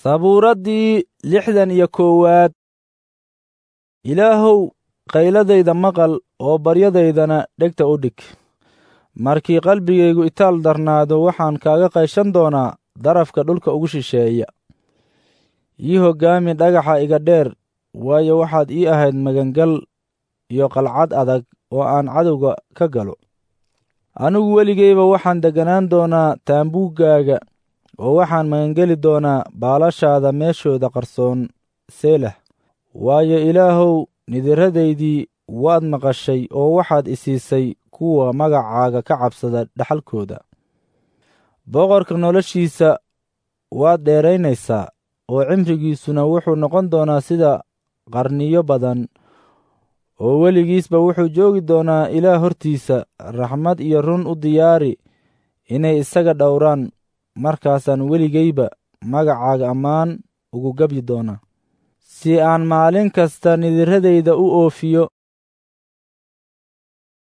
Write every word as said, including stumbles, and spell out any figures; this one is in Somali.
sabuuraddii lixdan iyo koowaad. ilaahow qayladayda maqal oo baryadaydana dhegta u dhig. markii qalbigaygu itaal darnaado waxaan kaaga qayshan doonaa darafka dhulka ugu shisheeya. ii hoggaami dhagaxa iga dheer, waayo waxaad ii ahayd magangal iyo qalcad adag oo aan cadowga ka galo. anigu weligayba waxaan degganaan doonaa taambuuggaaga, oo waxaan magangeli doonaa baalashaada meeshooda qarsoon. selah. waayo ilaahow nidirradaydii waad maqashay oo waxaad i siisay kuwa magacaaga ka cabsada dhaxalkooda. boqorka noloshiisa waad dheeraynaysaa, oo cimrigiisuna wuxuu noqon doonaa sida qarniyo badan, oo weligiisba wuxuu joogi doonaa ilaah hortiisa. raxmad iyo run u diyaari inay isaga dhowraan, markaasaan weligayba magacaaga ammaan ugu gabyi doonaa, si aan maalin kasta nidirradayda u oofiyo.